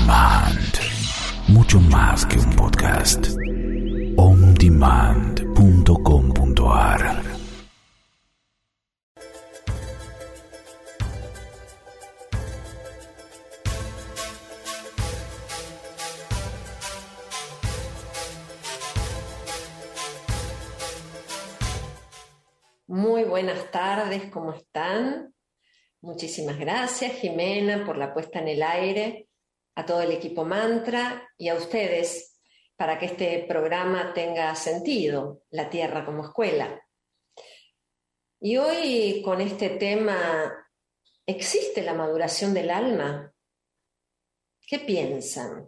Demand. Mucho más que un podcast. ondemand.com.ar. Muy buenas tardes, ¿cómo están? Muchísimas gracias, Jimena, por la puesta en el aire, a todo el equipo Mantra y a ustedes para que este programa tenga sentido, la Tierra como escuela. Y hoy con este tema, ¿existe la maduración del alma? ¿Qué piensan?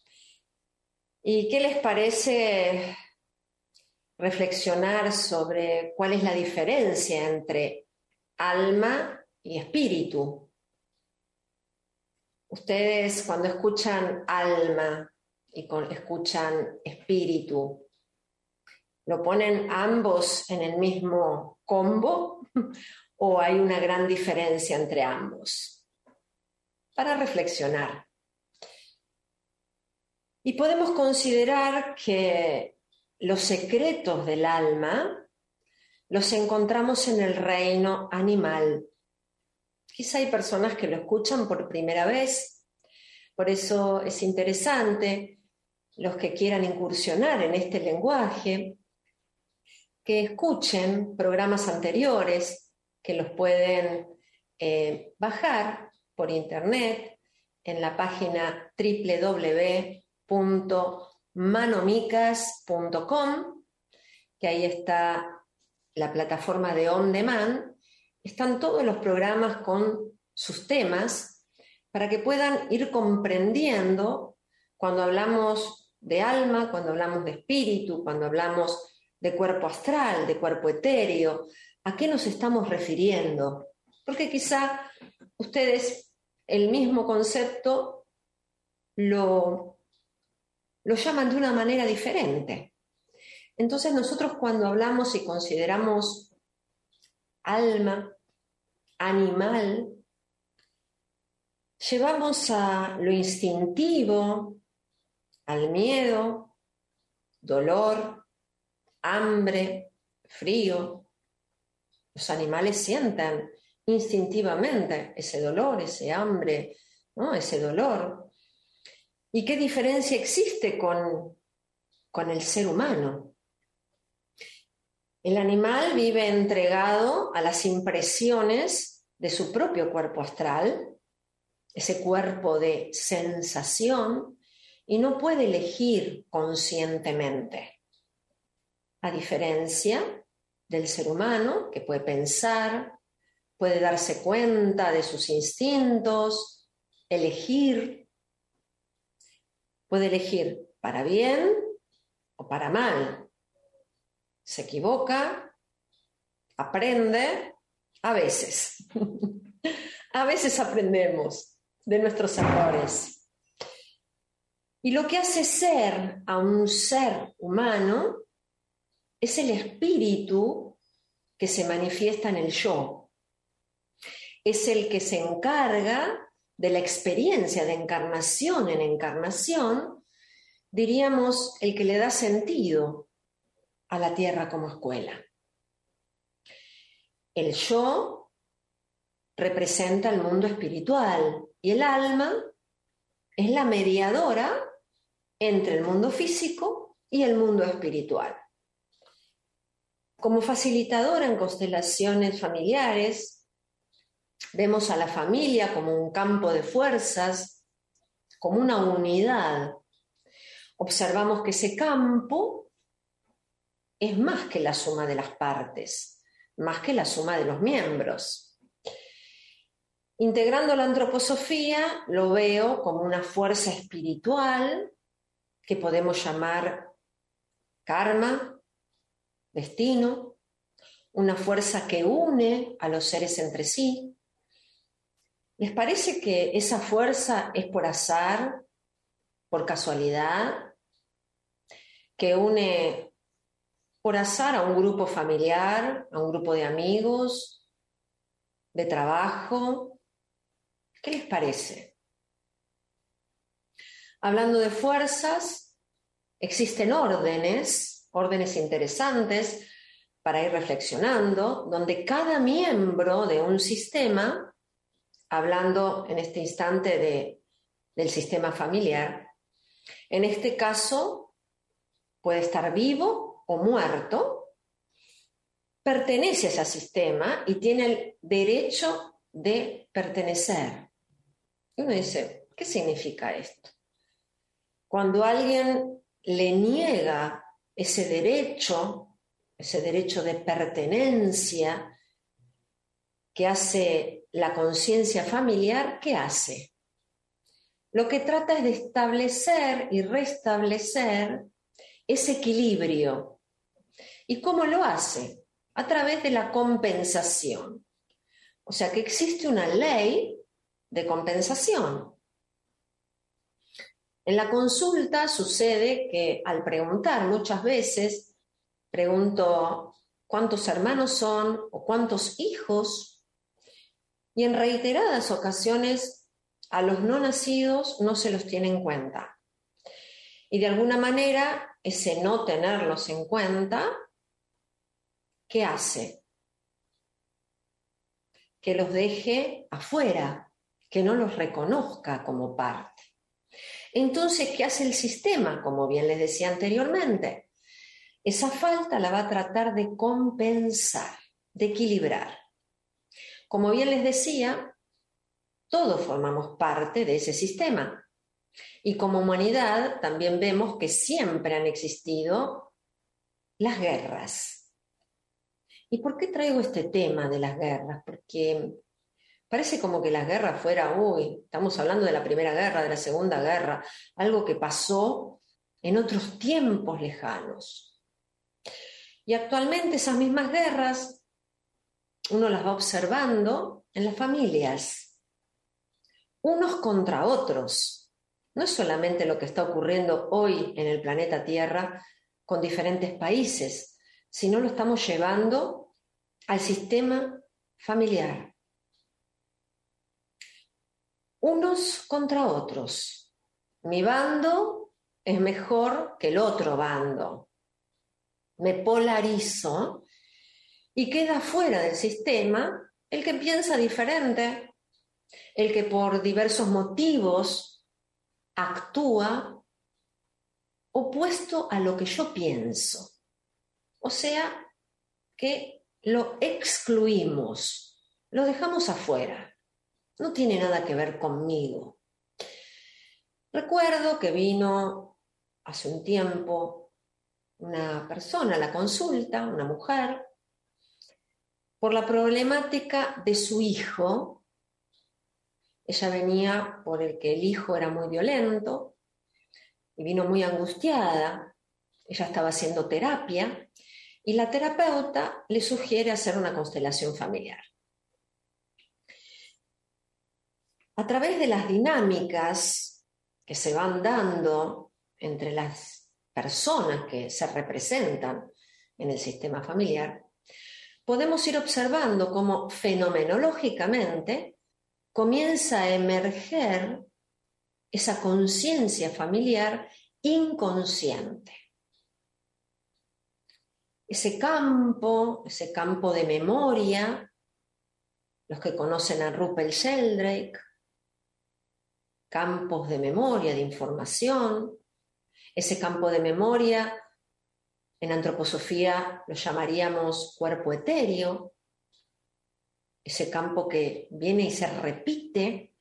¿Y qué les parece reflexionar sobre cuál es la diferencia entre alma y espíritu? Ustedes cuando escuchan alma y escuchan espíritu, ¿lo ponen ambos en el mismo combo o hay una gran diferencia entre ambos? Para reflexionar. Y podemos considerar que los secretos del alma los encontramos en el reino animal. Quizá hay personas que lo escuchan por primera vez, por eso es interesante, los que quieran incursionar en este lenguaje, que escuchen programas anteriores, que los pueden bajar por internet en la página www.manomicas.com, que ahí está la plataforma de On Demand. Están todos los programas con sus temas para que puedan ir comprendiendo cuando hablamos de alma, cuando hablamos de espíritu, cuando hablamos de cuerpo astral, de cuerpo etéreo, ¿a qué nos estamos refiriendo? Porque quizá ustedes el mismo concepto lo llaman de una manera diferente. Entonces nosotros cuando hablamos y consideramos alma, animal, llevamos a lo instintivo, al miedo, dolor, hambre, frío. Los animales sienten instintivamente ese dolor, ese hambre, ¿no? Ese dolor. ¿Y qué diferencia existe con el ser humano? El animal vive entregado a las impresiones de su propio cuerpo astral, ese cuerpo de sensación, y no puede elegir conscientemente. A diferencia del ser humano, que puede pensar, puede darse cuenta de sus instintos, elegir, puede elegir para bien o para mal. Se equivoca, aprende, a veces. A veces aprendemos de nuestros errores. Y lo que hace ser a un ser humano es el espíritu que se manifiesta en el yo. Es el que se encarga de la experiencia de encarnación en encarnación, diríamos, el que le da sentido a la Tierra como escuela. El yo representa el mundo espiritual y el alma es la mediadora entre el mundo físico y el mundo espiritual. Como facilitadora en constelaciones familiares, vemos a la familia como un campo de fuerzas, como una unidad. Observamos que ese campo es más que la suma de las partes, más que la suma de los miembros. Integrando la antroposofía, lo veo como una fuerza espiritual que podemos llamar karma, destino, una fuerza que une a los seres entre sí. ¿Les parece que esa fuerza es por azar, por casualidad, que une por azar a un grupo familiar, a un grupo de amigos, de trabajo? ¿Qué les parece? Hablando de fuerzas, existen órdenes interesantes para ir reflexionando, donde cada miembro de un sistema, hablando en este instante del sistema familiar, en este caso puede estar vivo o muerto, pertenece a ese sistema y tiene el derecho de pertenecer. Y uno dice, ¿qué significa esto? Cuando alguien le niega ese derecho de pertenencia que hace la conciencia familiar, ¿qué hace? Lo que trata es de establecer y restablecer ese equilibrio. ¿Y cómo lo hace? A través de la compensación. O sea que existe una ley de compensación. En la consulta sucede que al preguntar muchas veces, pregunto cuántos hermanos son o cuántos hijos, y en reiteradas ocasiones a los no nacidos no se los tiene en cuenta. Y de alguna manera ese no tenerlos en cuenta, ¿qué hace? Que los deje afuera, que no los reconozca como parte. Entonces, ¿qué hace el sistema? Como bien les decía anteriormente, esa falta la va a tratar de compensar, de equilibrar. Como bien les decía, todos formamos parte de ese sistema. Y como humanidad también vemos que siempre han existido las guerras. ¿Y por qué traigo este tema de las guerras? Porque parece como que las guerras fuera, estamos hablando de la Primera Guerra, de la Segunda Guerra, algo que pasó en otros tiempos lejanos. Y actualmente esas mismas guerras uno las va observando en las familias, unos contra otros. No es solamente lo que está ocurriendo hoy en el planeta Tierra con diferentes países, sino lo estamos llevando al sistema familiar. Unos contra otros. Mi bando es mejor que el otro bando. Me polarizo y queda fuera del sistema el que piensa diferente, el que por diversos motivos actúa opuesto a lo que yo pienso. O sea, que lo excluimos, lo dejamos afuera. No tiene nada que ver conmigo. Recuerdo que vino hace un tiempo una persona a la consulta, una mujer, por la problemática de su hijo. Ella venía por el que el hijo era muy violento y vino muy angustiada. Ella estaba haciendo terapia y la terapeuta le sugiere hacer una constelación familiar. A través de las dinámicas que se van dando entre las personas que se representan en el sistema familiar, podemos ir observando cómo fenomenológicamente comienza a emerger esa conciencia familiar inconsciente. Ese campo de memoria, los que conocen a Russell Sheldrake, campos de memoria, de información, ese campo de memoria, en antroposofía lo llamaríamos cuerpo etéreo, ese campo que viene y se repite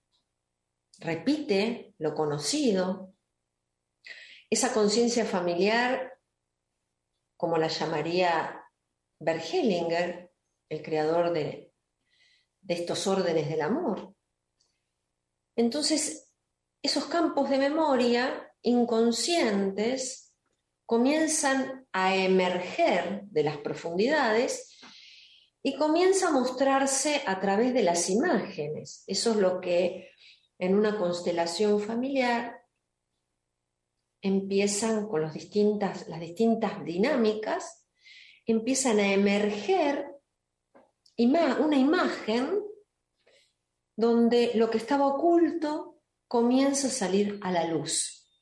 lo conocido, esa conciencia familiar, como la llamaría Bert Hellinger, el creador de estos órdenes del amor. Entonces, esos campos de memoria inconscientes comienzan a emerger de las profundidades y comienza a mostrarse a través de las imágenes. Eso es lo que en una constelación familiar empiezan con las distintas dinámicas, empiezan a emerger una imagen donde lo que estaba oculto comienza a salir a la luz.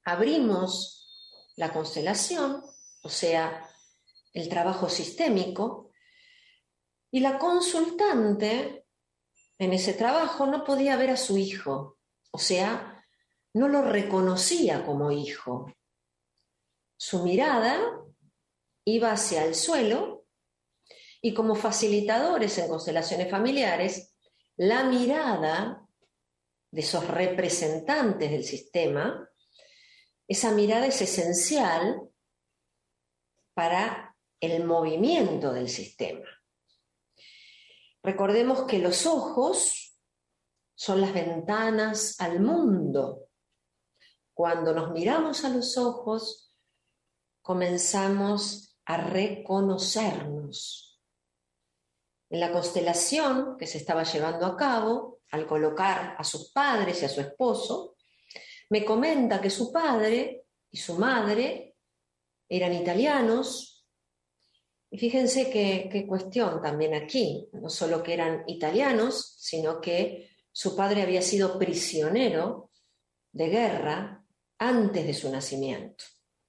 abrimos la constelación, o sea, el trabajo sistémico, y la consultante en ese trabajo no podía ver a su hijo, o sea, no lo reconocía como hijo. Su mirada iba hacia el suelo y como facilitadores en constelaciones familiares, la mirada de esos representantes del sistema, esa mirada es esencial para el movimiento del sistema. Recordemos que los ojos son las ventanas al mundo. Cuando nos miramos a los ojos, comenzamos a reconocernos. En la constelación que se estaba llevando a cabo, al colocar a sus padres y a su esposo, me comenta que su padre y su madre eran italianos. Y fíjense qué cuestión también aquí, no solo que eran italianos, sino que su padre había sido prisionero de guerra antes de su nacimiento.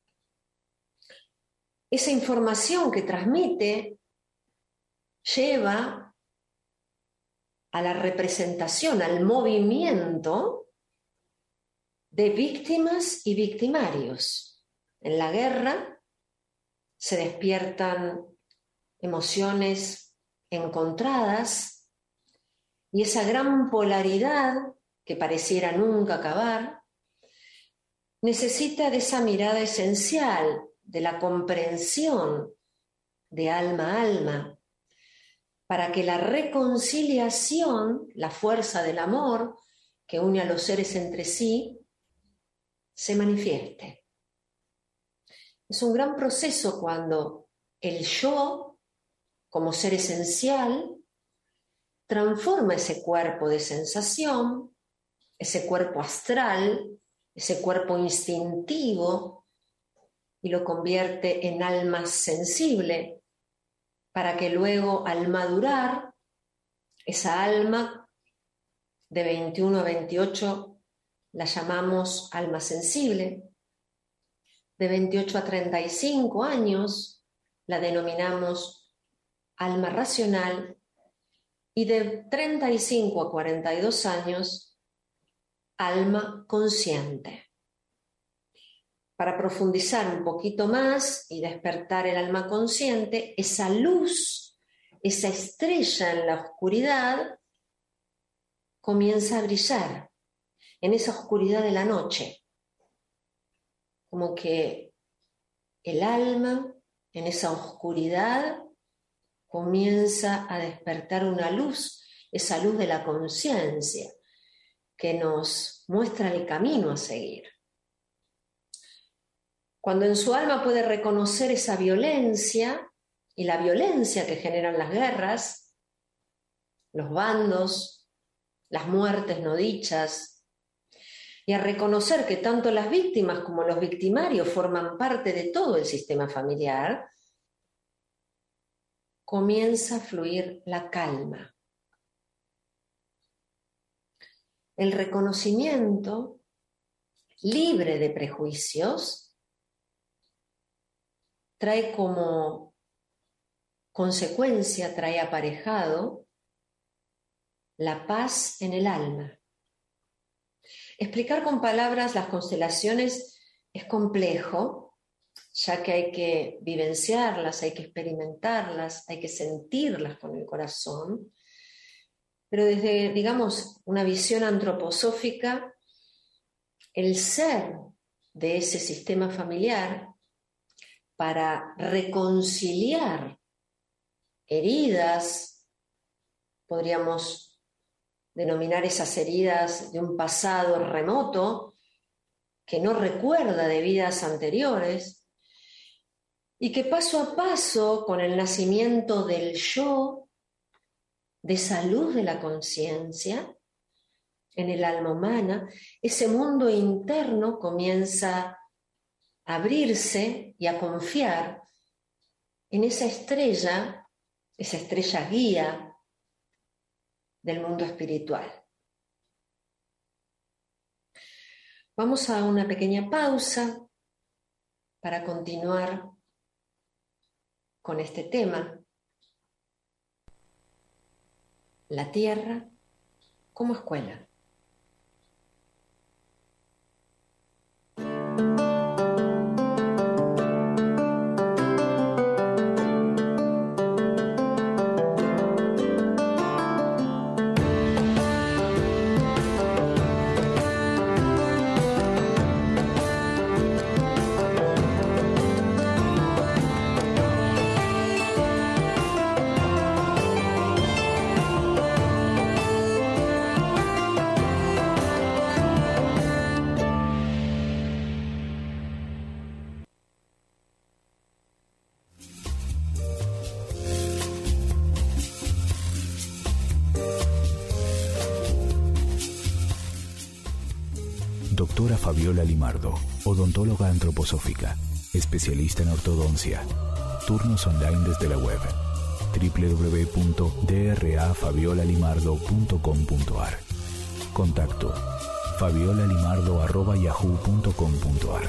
Esa información que transmite lleva a la representación, al movimiento de víctimas y victimarios. En la guerra se despiertan emociones encontradas y esa gran polaridad que pareciera nunca acabar necesita de esa mirada esencial, de la comprensión de alma a alma, para que la reconciliación, la fuerza del amor que une a los seres entre sí, se manifieste. Es un gran proceso cuando el yo, como ser esencial, transforma ese cuerpo de sensación, ese cuerpo astral, ese cuerpo instintivo, y lo convierte en alma sensible, para que luego, al madurar, esa alma de 21 a 28 la llamamos alma sensible. De 28 a 35 años la denominamos alma racional y de 35 a 42 años alma consciente. Para profundizar un poquito más y despertar el alma consciente, esa luz, esa estrella en la oscuridad comienza a brillar en esa oscuridad de la noche. Como que el alma en esa oscuridad comienza a despertar una luz, esa luz de la conciencia que nos muestra el camino a seguir. Cuando en su alma puede reconocer esa violencia y la violencia que generan las guerras, los bandos, las muertes no dichas, y a reconocer que tanto las víctimas como los victimarios forman parte de todo el sistema familiar, comienza a fluir la calma. El reconocimiento libre de prejuicios trae como consecuencia, trae aparejado la paz en el alma. Explicar con palabras las constelaciones es complejo, ya que hay que vivenciarlas, hay que experimentarlas, hay que sentirlas con el corazón, pero desde, digamos, una visión antroposófica, el ser de ese sistema familiar para reconciliar heridas, podríamos denominar esas heridas de un pasado remoto que no recuerda de vidas anteriores y que paso a paso, con el nacimiento del yo, de esa luz de la conciencia en el alma humana, ese mundo interno comienza a abrirse y a confiar en esa estrella guía del mundo espiritual. Vamos a una pequeña pausa para continuar con este tema. La Tierra como escuela. Doctora Fabiola Limardo, odontóloga antroposófica, especialista en ortodoncia. Turnos online desde la web www.drafabiola.limardo.com.ar. Contacto fabiolalimardo@yahoo.com.ar.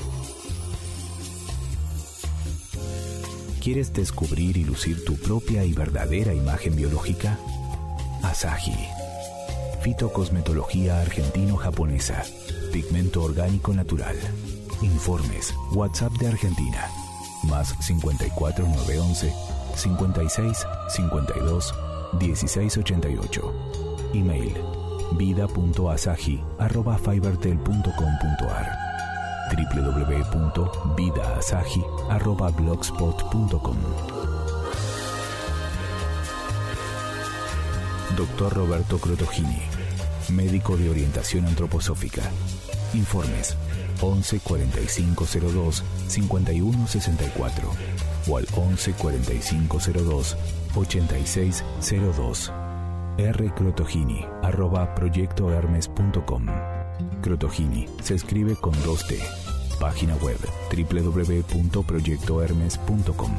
¿Quieres descubrir y lucir tu propia y verdadera imagen biológica? Asahi. Fitocosmetología argentino-japonesa. Pigmento orgánico natural. Informes. WhatsApp de Argentina. Más 54 911 56 52 16 88. Email. vida.asahi@fibertel.com.ar. www.vidaasahi@blogspot.com. Dr. Roberto Crotogini, médico de orientación antroposófica. Informes 11 45 02 51 64 o al 11 45 02 86 02. rcrotogini@proyectohermes.com. Crotogini se escribe con 2T. Página web www.proyectohermes.com.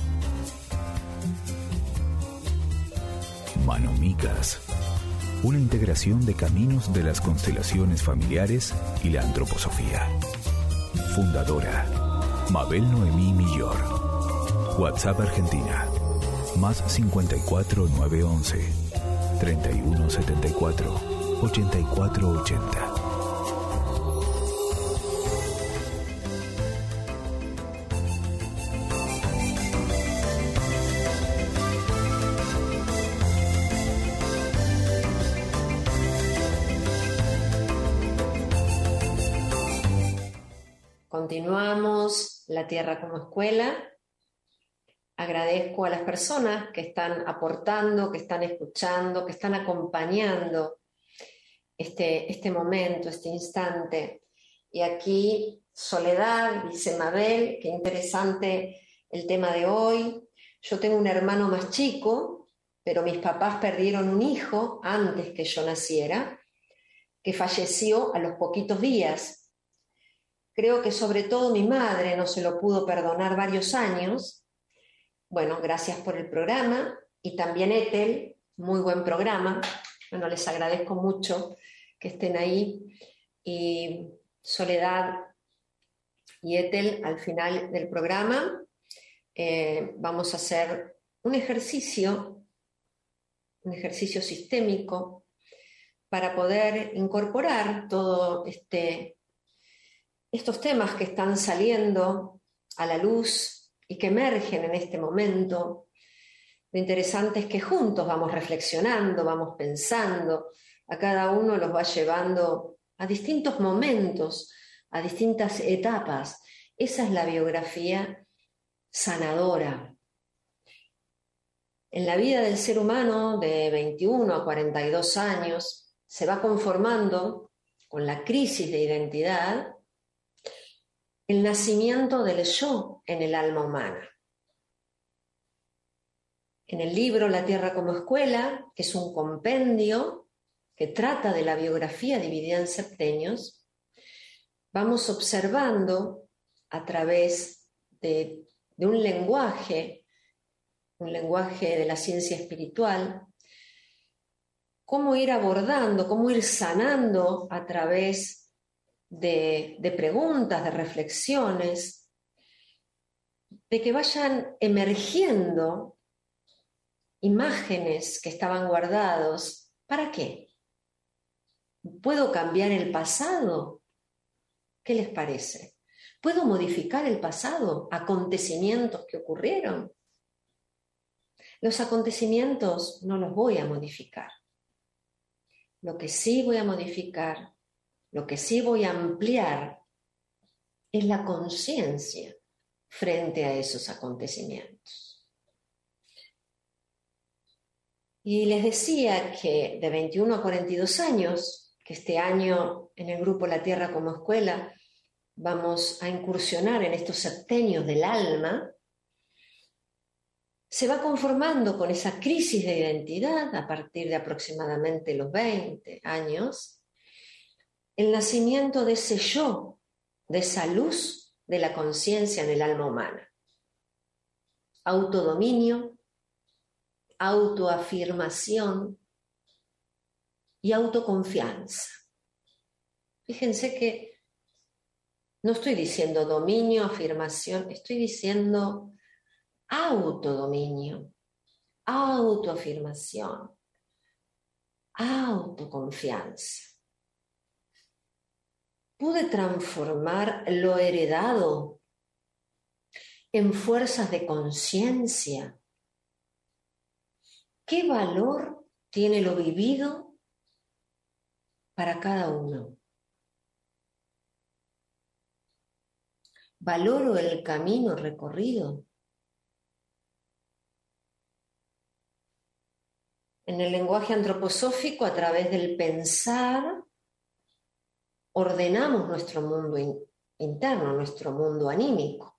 Manomicas. Una integración de caminos de las constelaciones familiares y la antroposofía. Fundadora Mabel Noemí Millor. WhatsApp Argentina. Más 54 911 31 74 84 80. Continuamos La Tierra como escuela. Agradezco a las personas que están aportando, que están escuchando, que están acompañando este momento, este instante. Y aquí Soledad dice: Mabel, qué interesante el tema de hoy. Yo tengo un hermano más chico, pero mis papás perdieron un hijo antes que yo naciera, que falleció a los poquitos días. Creo que sobre todo mi madre no se lo pudo perdonar varios años. Bueno, gracias por el programa. Y también Ethel, muy buen programa. Bueno, les agradezco mucho que estén ahí. Y Soledad y Ethel, al final del programa, vamos a hacer un ejercicio sistémico para poder incorporar todo estos temas que están saliendo a la luz y que emergen en este momento. Lo interesante es que juntos vamos reflexionando, vamos pensando, a cada uno los va llevando a distintos momentos, a distintas etapas. Esa es la biografía sanadora. En la vida del ser humano de 21 a 42 años se va conformando con la crisis de identidad el nacimiento del yo en el alma humana. En el libro La Tierra como escuela, que es un compendio que trata de la biografía dividida en septenios, vamos observando a través de un lenguaje de la ciencia espiritual, cómo ir abordando, cómo ir sanando a través de preguntas, de reflexiones, de que vayan emergiendo imágenes que estaban guardados. ¿Para qué? ¿Puedo cambiar el pasado? ¿Qué les parece? ¿Puedo modificar el pasado? ¿Acontecimientos que ocurrieron? Los acontecimientos no los voy a modificar. Lo que sí voy a modificar, lo que sí voy a ampliar, es la conciencia frente a esos acontecimientos. Y les decía que de 21 a 42 años, que este año en el grupo La Tierra como Escuela vamos a incursionar en estos septenios del alma, se va conformando con esa crisis de identidad a partir de aproximadamente los 20 años, el nacimiento de ese yo, de esa luz de la conciencia en el alma humana. Autodominio, autoafirmación y autoconfianza. Fíjense que no estoy diciendo dominio, afirmación, estoy diciendo autodominio, autoafirmación, autoconfianza. Pude transformar lo heredado en fuerzas de conciencia. ¿Qué valor tiene lo vivido para cada uno? ¿Valoro el camino recorrido? En el lenguaje antroposófico, a través del pensar, ordenamos nuestro mundo interno, nuestro mundo anímico.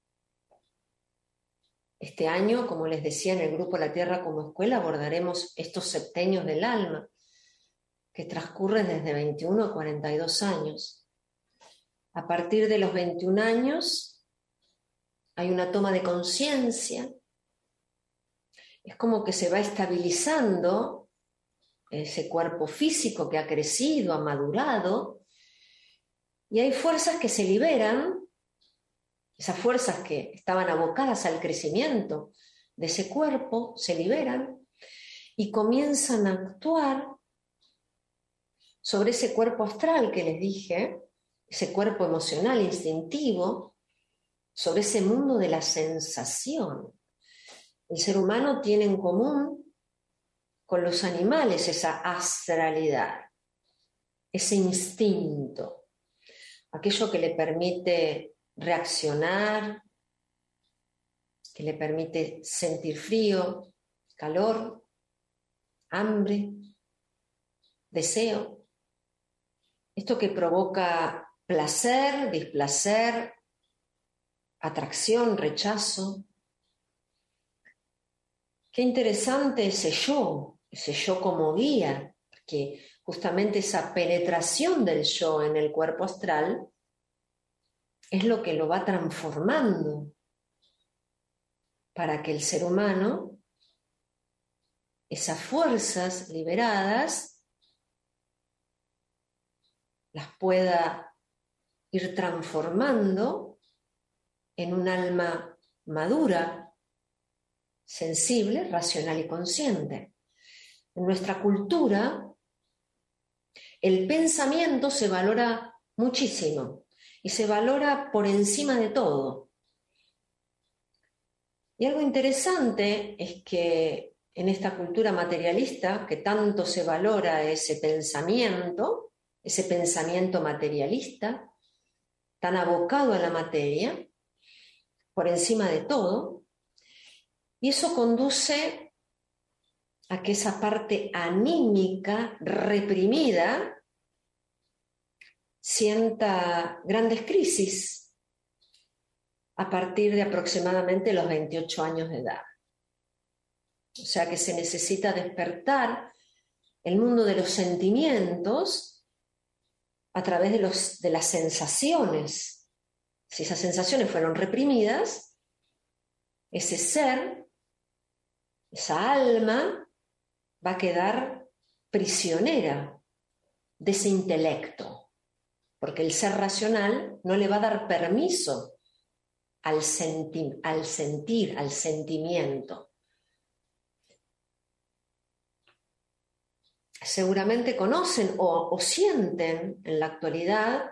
Este año, como les decía, en el grupo La Tierra como Escuela abordaremos estos septenios del alma, que transcurren desde 21 a 42 años. A partir de los 21 años hay una toma de conciencia. Es como que se va estabilizando ese cuerpo físico que ha crecido, ha madurado, y hay fuerzas que se liberan, esas fuerzas que estaban abocadas al crecimiento de ese cuerpo, se liberan y comienzan a actuar sobre ese cuerpo astral que les dije, ese cuerpo emocional, instintivo, sobre ese mundo de la sensación. El ser humano tiene en común con los animales esa astralidad, ese instinto, aquello que le permite reaccionar, que le permite sentir frío, calor, hambre, deseo. Esto que provoca placer, displacer, atracción, rechazo. Qué interesante ese yo como guía, que justamente esa penetración del yo en el cuerpo astral es lo que lo va transformando para que el ser humano, esas fuerzas liberadas, las pueda ir transformando en un alma madura, sensible, racional y consciente. En nuestra cultura, el pensamiento se valora muchísimo y se valora por encima de todo. Y algo interesante es que en esta cultura materialista, que tanto se valora ese pensamiento materialista, tan abocado a la materia, por encima de todo, y eso conduce a que esa parte anímica reprimida sienta grandes crisis a partir de aproximadamente los 28 años de edad. O sea que se necesita despertar el mundo de los sentimientos a través de las sensaciones. Si esas sensaciones fueron reprimidas, ese ser, esa alma, va a quedar prisionera de ese intelecto. porque el ser racional no le va a dar permiso al sentir, al sentimiento. Seguramente conocen o sienten en la actualidad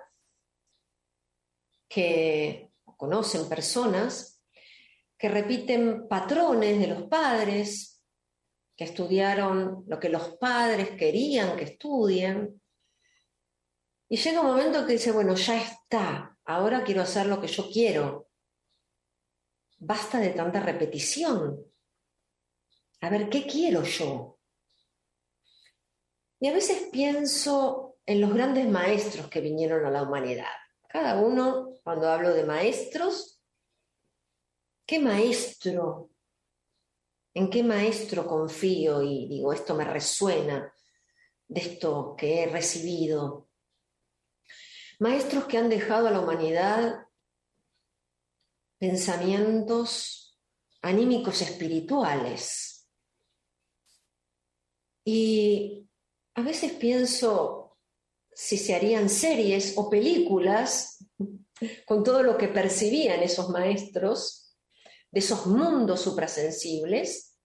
que conocen personas que repiten patrones de los padres, que estudiaron lo que los padres querían que estudien, y llega un momento que dice, bueno, ya está, ahora quiero hacer lo que yo quiero. Basta de tanta repetición. A ver, ¿qué quiero yo? Y a veces pienso en los grandes maestros que vinieron a la humanidad. Cada uno, cuando hablo de maestros, ¿qué maestro? ¿En qué maestro confío? Y digo, esto me resuena de esto que he recibido. Maestros que han dejado a la humanidad pensamientos anímicos espirituales. Y a veces pienso si se harían series o películas con todo lo que percibían esos maestros de esos mundos suprasensibles,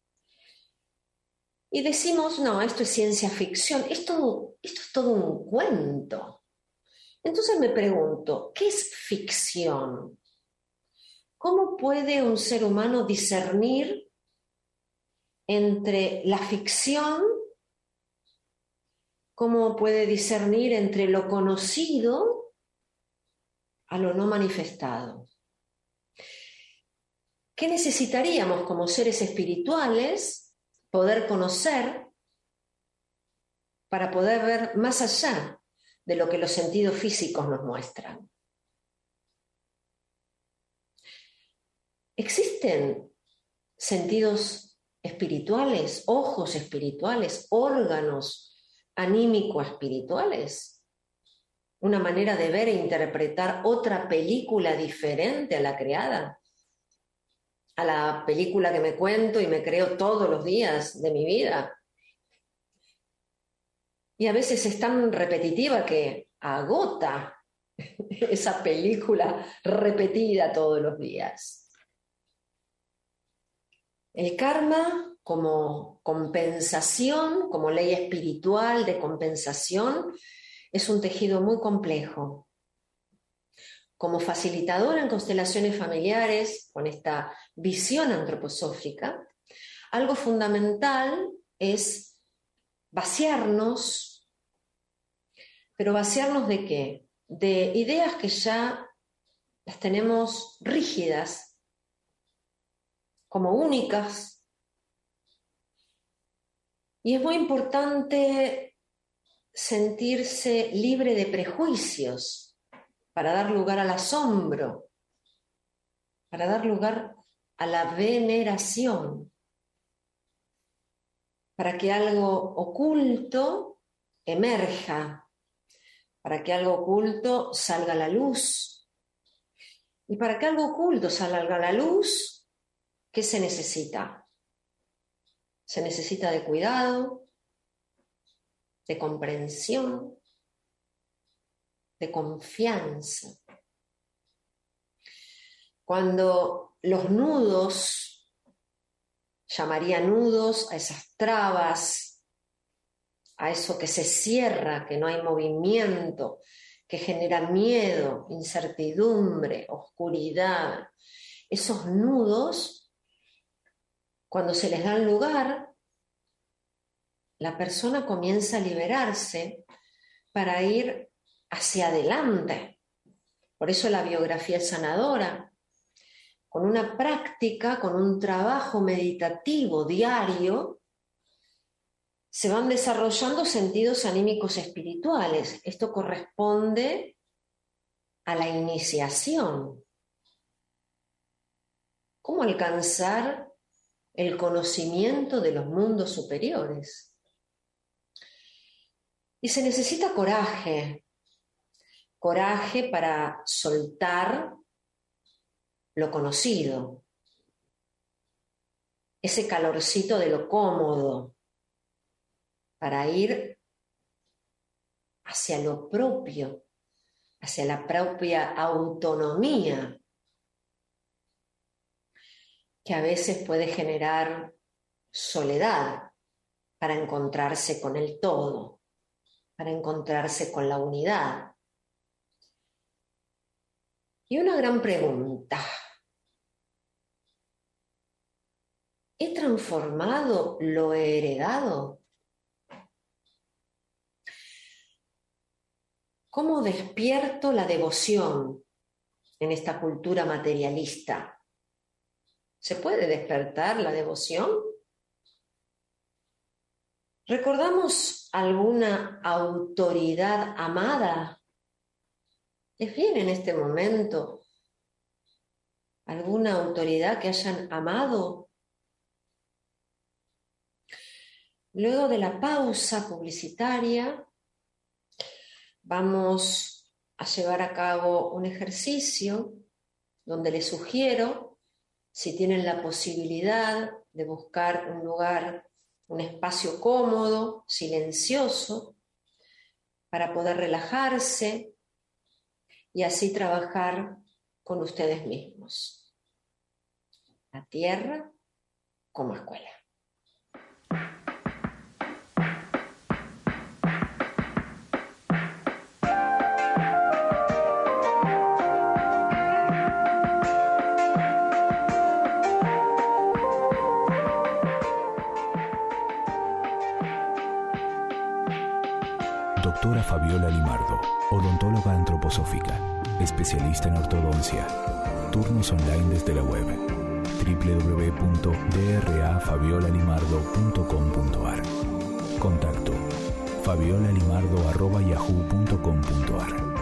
y decimos, no, esto es ciencia ficción, esto es todo un cuento. Entonces me pregunto, ¿qué es ficción? ¿Cómo puede un ser humano discernir entre la ficción? ¿Cómo puede discernir entre lo conocido a lo no manifestado? ¿Qué necesitaríamos como seres espirituales poder conocer para poder ver más allá de lo que los sentidos físicos nos muestran? ¿Existen sentidos espirituales, ojos espirituales, órganos anímico-espirituales? ¿Una manera de ver e interpretar otra película diferente a la creada? ¿A la película que me cuento y me creo todos los días de mi vida? Y a veces es tan repetitiva que agota esa película repetida todos los días. El karma como compensación, como ley espiritual de compensación, es un tejido muy complejo. Como facilitadora en constelaciones familiares, con esta visión antroposófica, algo fundamental es vaciarnos. ¿Pero vaciarnos de qué? De ideas que ya las tenemos rígidas, como únicas. Y es muy importante sentirse libre de prejuicios para dar lugar al asombro, para dar lugar a la veneración, para que algo oculto emerja, para que algo oculto salga a la luz. Y para que algo oculto salga a la luz, ¿qué se necesita? Se necesita de cuidado, de comprensión, de confianza. Cuando los nudos, llamaría nudos a esas trabas, a eso que se cierra, que no hay movimiento, que genera miedo, incertidumbre, oscuridad, esos nudos, cuando se les da lugar, la persona comienza a liberarse para ir hacia adelante. Por eso la biografía es sanadora. Con una práctica, con un trabajo meditativo diario, se van desarrollando sentidos anímicos espirituales. Esto corresponde a la iniciación. ¿Cómo alcanzar el conocimiento de los mundos superiores? Y se necesita coraje, coraje para soltar lo conocido, ese calorcito de lo cómodo, para ir hacia lo propio, hacia la propia autonomía, que a veces puede generar soledad para encontrarse con el todo, para encontrarse con la unidad. Y una gran pregunta: ¿he transformado lo heredado? ¿Cómo despierto la devoción en esta cultura materialista? ¿Se puede despertar la devoción? ¿Recordamos alguna autoridad amada? ¿Les viene en este momento alguna autoridad que hayan amado? Luego de la pausa publicitaria, vamos a llevar a cabo un ejercicio donde les sugiero, si tienen la posibilidad de buscar un lugar, un espacio cómodo, silencioso, para poder relajarse y así trabajar con ustedes mismos. La tierra como escuela. Doctora Fabiola Limardo, odontóloga antroposófica, especialista en ortodoncia. Turnos online desde la web www.drafabiola.limardo.com.ar. Contacto: fabiolalimardo@yahoo.com.ar.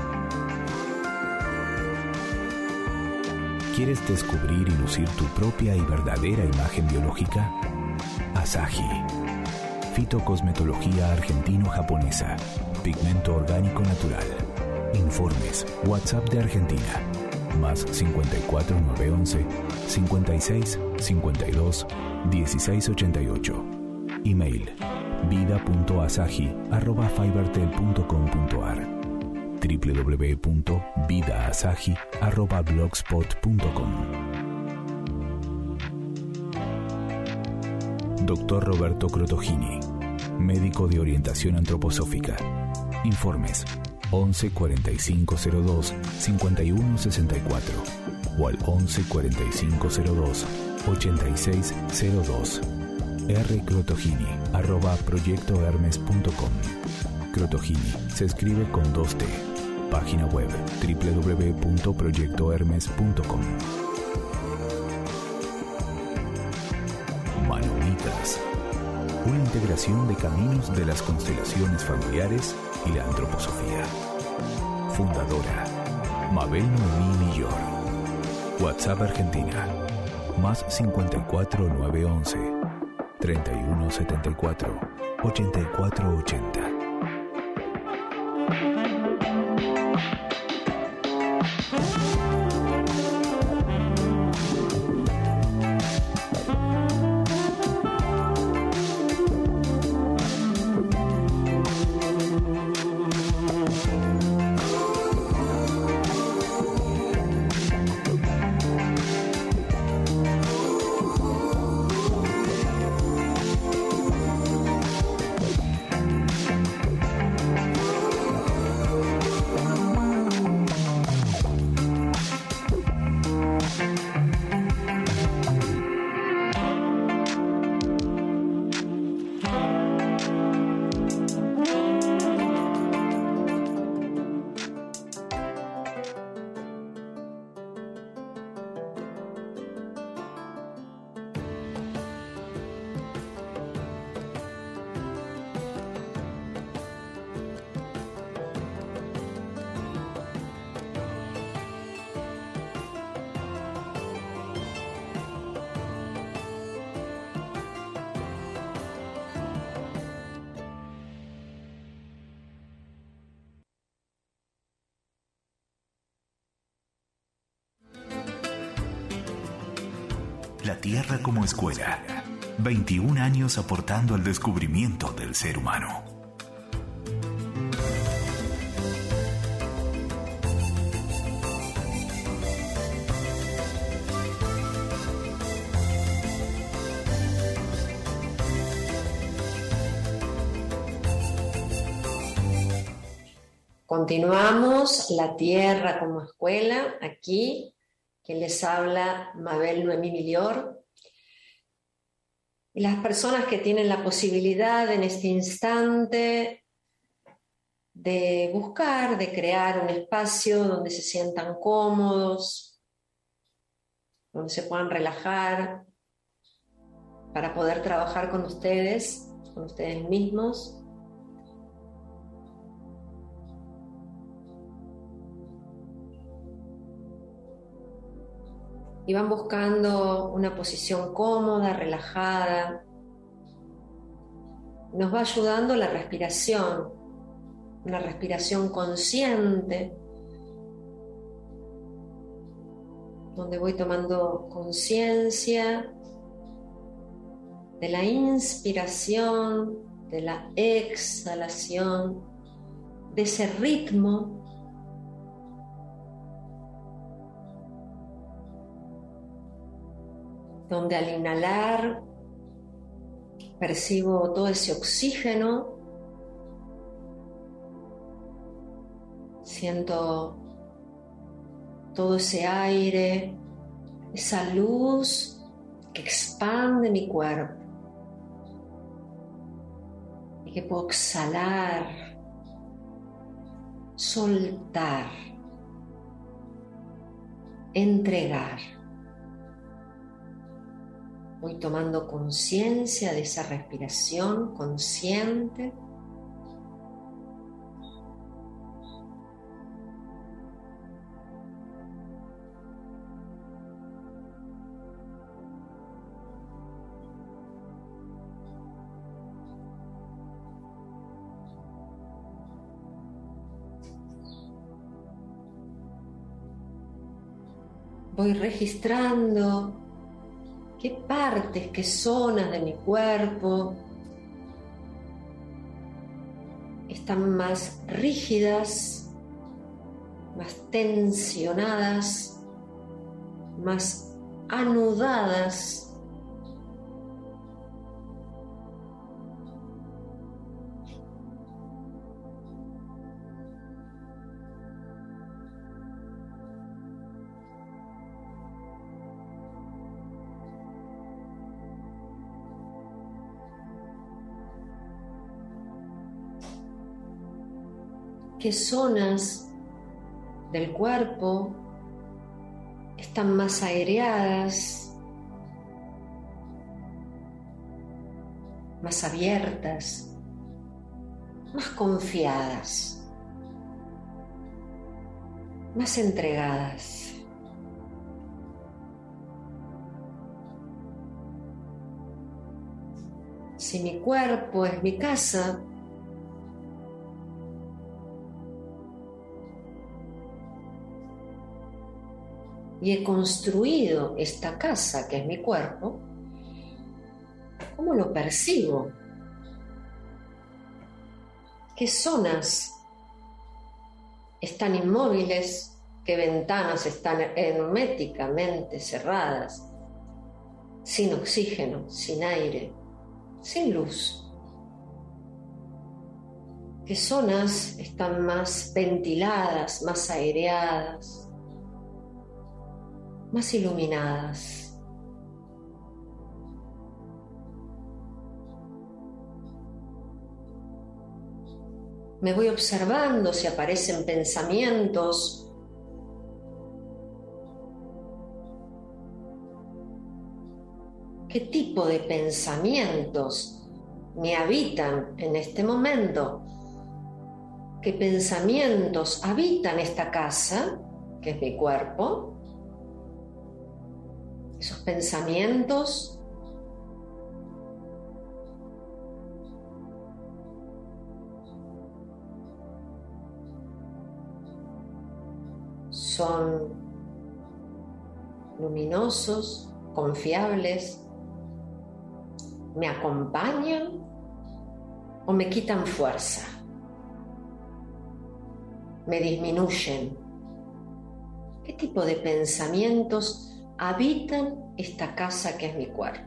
¿Quieres descubrir y lucir tu propia y verdadera imagen biológica? Asahi. Fitocosmetología argentino-japonesa. Pigmento orgánico natural. Informes: WhatsApp de Argentina. Más 54 911 56 52 16 88. Email: vida.asahi@fibertel.com.ar. www.vidaasahi@blogspot.com. Dr. Roberto Crotogini, médico de orientación antroposófica. Informes: 11 45 02 51 64 o al 11 45 02 86 02. rcrotogini@proyectohermes.com. Crotogini se escribe con 2T. Página web: www.proyectohermes.com. Manomitas, una integración de caminos de las constelaciones familiares y la antroposofía. Fundadora: Mabel Noemí Millor. WhatsApp Argentina: más 54 911 31 74 84 80. La Tierra como escuela. 21 años aportando al descubrimiento del ser humano. Continuamos la tierra como escuela, aquí, quien les habla, Mabel Noemí Milior. Y las personas que tienen la posibilidad en este instante de buscar, de crear un espacio donde se sientan cómodos, donde se puedan relajar, para poder trabajar con ustedes mismos. Y van buscando una posición cómoda, relajada. Nos va ayudando la respiración, una respiración consciente, donde voy tomando conciencia de la inspiración, de la exhalación, de ese ritmo. Donde al inhalar percibo todo ese oxígeno, siento todo ese aire, esa luz que expande mi cuerpo y que puedo exhalar, soltar, entregar. Voy tomando conciencia de esa respiración consciente. Voy registrando qué partes, qué zonas de mi cuerpo están más rígidas, más tensionadas, más anudadas. ¿Qué zonas del cuerpo están más aireadas, más abiertas, más confiadas, más entregadas? Si mi cuerpo es mi casa, y he construido esta casa que es mi cuerpo, ¿cómo lo percibo? ¿Qué zonas están inmóviles? ¿Qué ventanas están herméticamente cerradas? Sin oxígeno, sin aire, sin luz. ¿Qué zonas están más ventiladas, más aireadas, más iluminadas? Me voy observando si aparecen pensamientos. ¿Qué tipo de pensamientos me habitan en este momento? ¿Qué pensamientos habitan esta casa, que es mi cuerpo? Esos pensamientos son luminosos, confiables, me acompañan o me quitan fuerza, me disminuyen. ¿Qué tipo de pensamientos habitan esta casa que es mi cuerpo?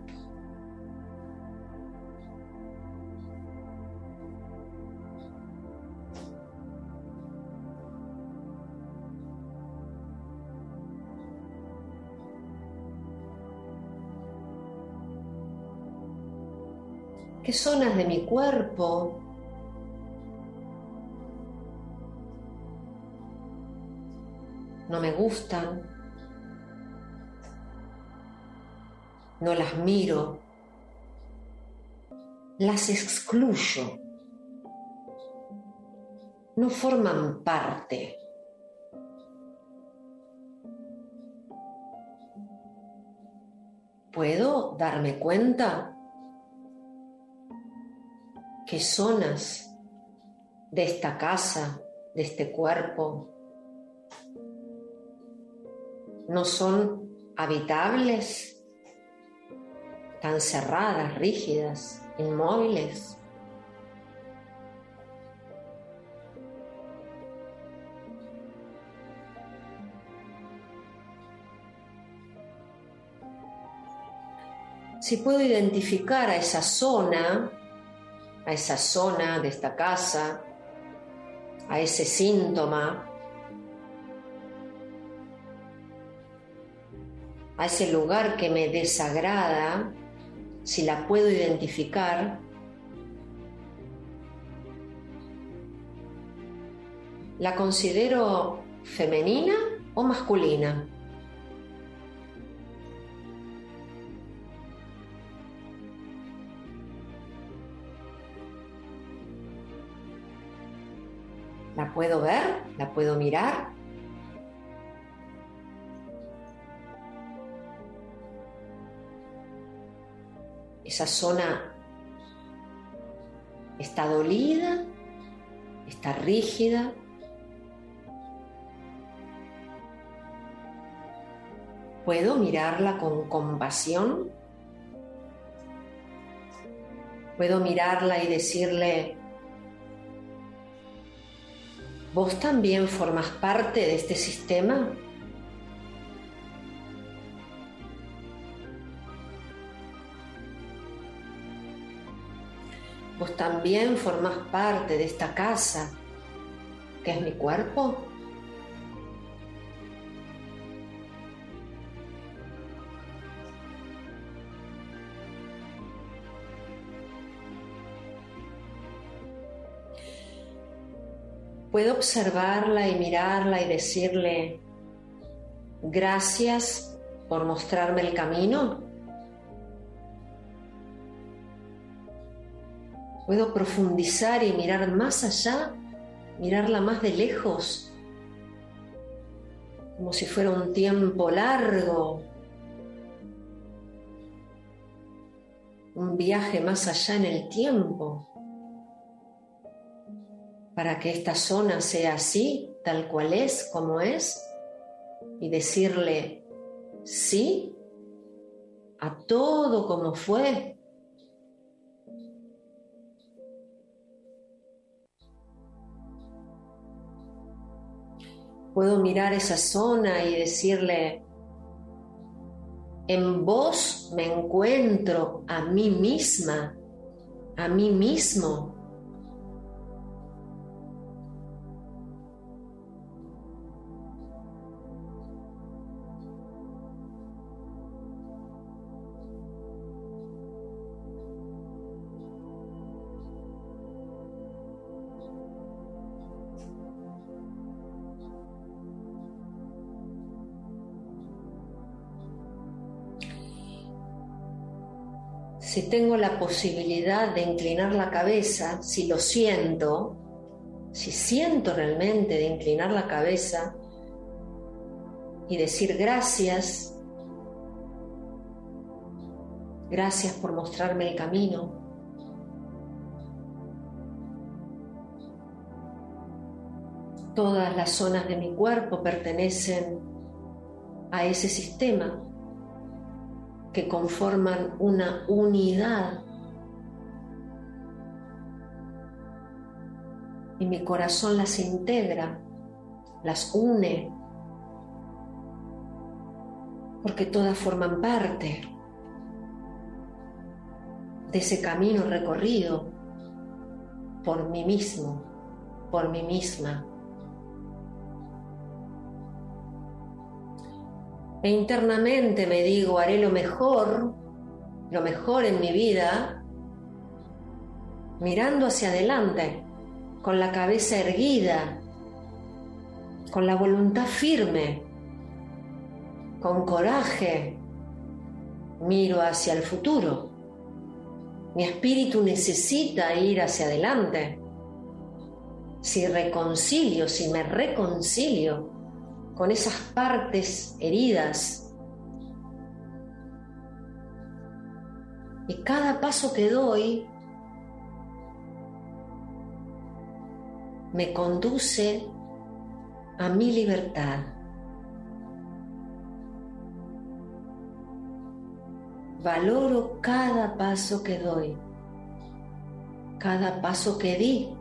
¿Qué zonas de mi cuerpo no me gustan? No las miro, las excluyo, no forman parte. ¿Puedo darme cuenta qué zonas de esta casa, de este cuerpo, no son habitables? Están cerradas, rígidas, inmóviles. Si puedo identificar a esa zona de esta casa, a ese síntoma, a ese lugar que me desagrada, si la puedo identificar, ¿la considero femenina o masculina? ¿La puedo ver? ¿La puedo mirar? Esa zona está dolida, está rígida. ¿Puedo mirarla con compasión? ¿Puedo mirarla y decirle: ¿vos también formás parte de este sistema? ¿Vos también formás parte de esta casa, que es mi cuerpo? ¿Puedo observarla y mirarla y decirle: gracias por mostrarme el camino? ¿Puedo profundizar y mirar más allá? Mirarla más de lejos, como si fuera un tiempo largo, un viaje más allá en el tiempo, para que esta zona sea así, tal cual es, como es, y decirle sí a todo como fue? Puedo mirar esa zona y decirle: en vos me encuentro a mí misma, a mí mismo. Si tengo la posibilidad de inclinar la cabeza, si lo siento, si siento realmente de inclinar la cabeza y decir gracias, gracias por mostrarme el camino. Todas las zonas de mi cuerpo pertenecen a ese sistema que conforman una unidad. Y mi corazón las integra, las une, porque todas forman parte de ese camino recorrido por mí mismo, por mí misma. E internamente me digo: haré lo mejor en mi vida, mirando hacia adelante, con la cabeza erguida, con la voluntad firme, con coraje, miro hacia el futuro. Mi espíritu necesita ir hacia adelante. Si me reconcilio con esas partes heridas, y cada paso que doy me conduce a mi libertad. Valoro cada paso que doy, cada paso que di,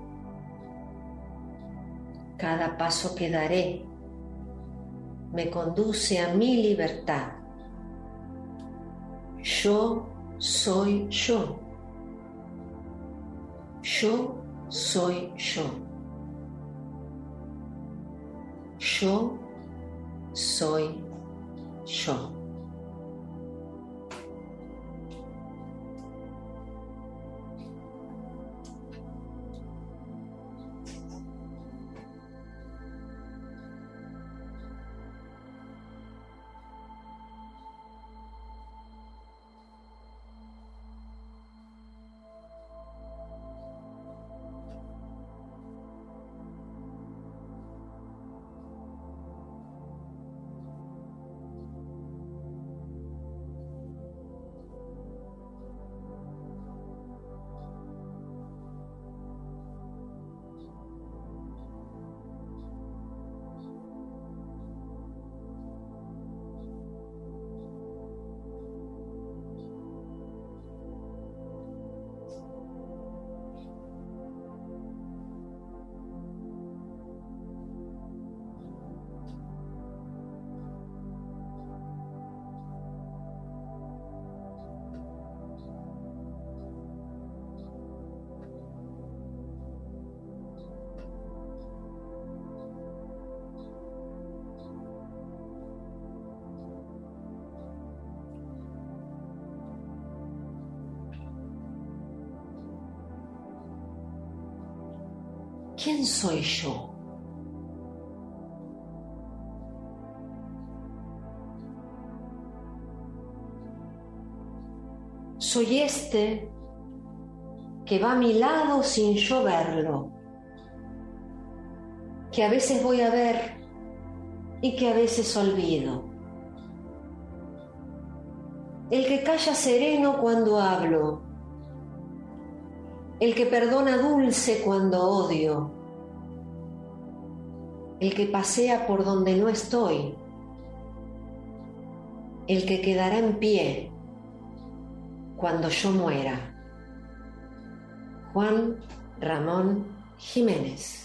cada paso que daré, me conduce a mi libertad. Yo soy yo. Yo soy yo. Yo soy yo. ¿Quién soy yo? Soy este que va a mi lado sin yo verlo, que a veces voy a ver y que a veces olvido. El que calla sereno cuando hablo, el que perdona dulce cuando odio, el que pasea por donde no estoy, el que quedará en pie cuando yo muera. Juan Ramón Jiménez.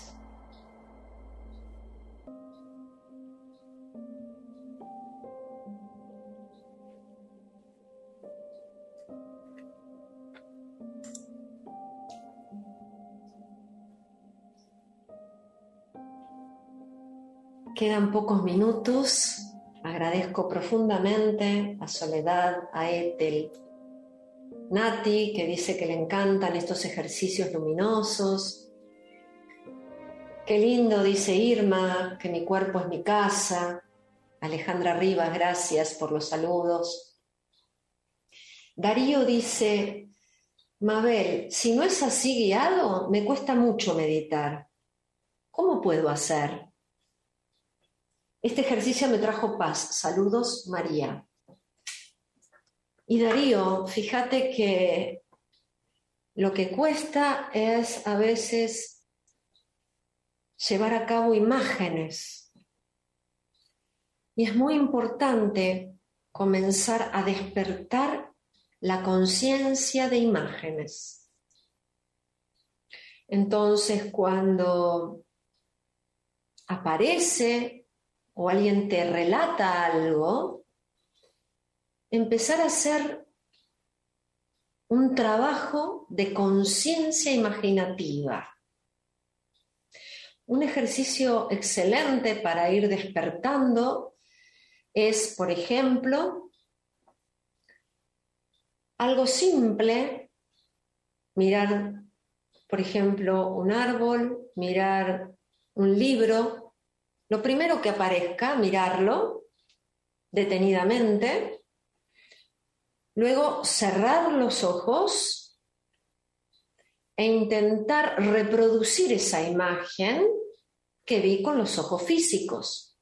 Quedan pocos minutos. Agradezco profundamente a Soledad, a Ethel, Nati, que dice que le encantan estos ejercicios luminosos. Qué lindo, dice Irma, que mi cuerpo es mi casa. Alejandra Rivas, gracias por los saludos. Darío dice, Mabel, si no es así guiado, me cuesta mucho meditar. ¿Cómo puedo hacer? Este ejercicio me trajo paz. Saludos, María. Y Darío, fíjate que lo que cuesta es a veces llevar a cabo imágenes. Y es muy importante comenzar a despertar la conciencia de imágenes. Entonces, cuando aparece o alguien te relata algo, empezar a hacer un trabajo de conciencia imaginativa. Un ejercicio excelente para ir despertando es, por ejemplo, algo simple, mirar por ejemplo, un árbol, mirar un libro, lo primero que aparezca, mirarlo detenidamente, luego cerrar los ojos e intentar reproducir esa imagen que vi con los ojos físicos.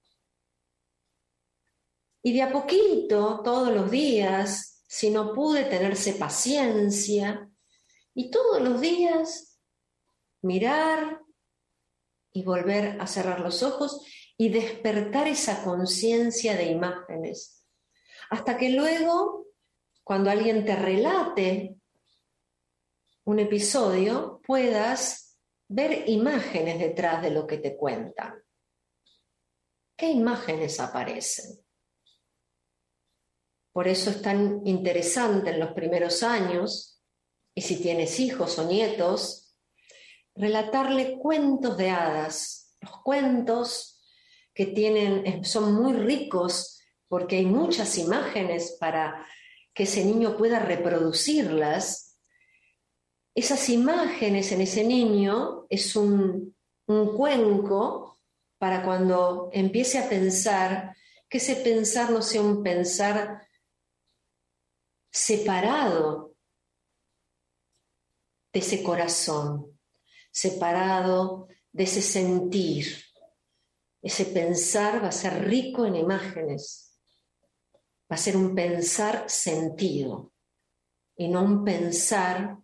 Y de a poquito, todos los días, si no pude, tenerse paciencia, y todos los días mirar y volver a cerrar los ojos y despertar esa conciencia de imágenes. Hasta que luego, cuando alguien te relate un episodio, puedas ver imágenes detrás de lo que te cuentan. ¿Qué imágenes aparecen? Por eso es tan interesante en los primeros años, y si tienes hijos o nietos, relatarle cuentos de hadas. Los cuentos que son muy ricos porque hay muchas imágenes para que ese niño pueda reproducirlas. Esas imágenes en ese niño es un cuenco para cuando empiece a pensar, que ese pensar no sea un pensar separado de ese corazón, separado de ese sentir. Ese pensar va a ser rico en imágenes, va a ser un pensar sentido y no un pensar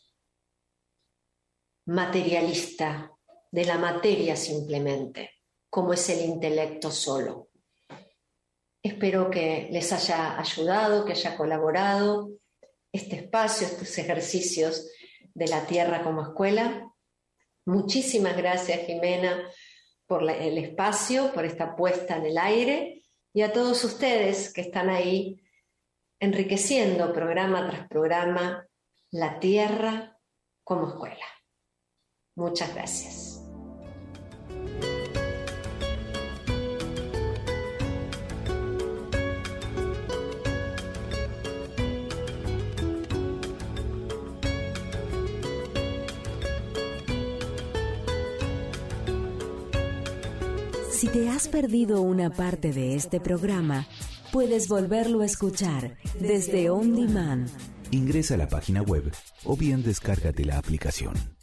materialista, de la materia simplemente, como es el intelecto solo. Espero que les haya ayudado, que haya colaborado este espacio, estos ejercicios de la Tierra como escuela. Muchísimas gracias, Jimena, por el espacio, por esta puesta en el aire, y a todos ustedes que están ahí enriqueciendo programa tras programa la Tierra como escuela. Muchas gracias. Si te has perdido una parte de este programa, puedes volverlo a escuchar desde On Demand. Ingresa a la página web o bien descárgate la aplicación.